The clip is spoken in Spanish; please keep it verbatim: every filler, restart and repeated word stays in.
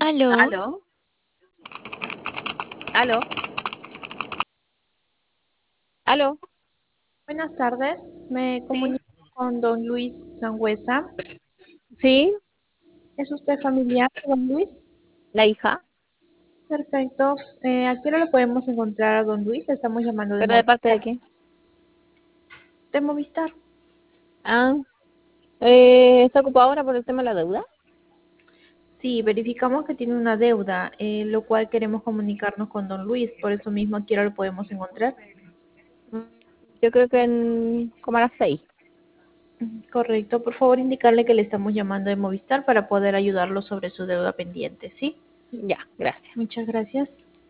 Aló, Aló, aló, aló. buenas tardes. Me Sí, comunico con don Luis Sangüesa. sí, ¿Es usted familiar de don Luis? la hija. Perfecto. Eh, ¿a qué hora lo podemos encontrar a don Luis? Le estamos llamando de ¿Pero de parte de Movistar. quién? ¿De Movistar? Ah, eh, ¿está ocupado ahora por el tema de la deuda? Sí, verificamos que tiene una deuda, eh, lo cual queremos comunicarnos con don Luis. Por eso mismo, ¿a qué hora lo podemos encontrar? Mm, Yo creo que en, como a las seis. Correcto. Por favor, indicarle que le estamos llamando de Movistar para poder ayudarlo sobre su deuda pendiente, ¿sí? Ya, gracias. Muchas gracias.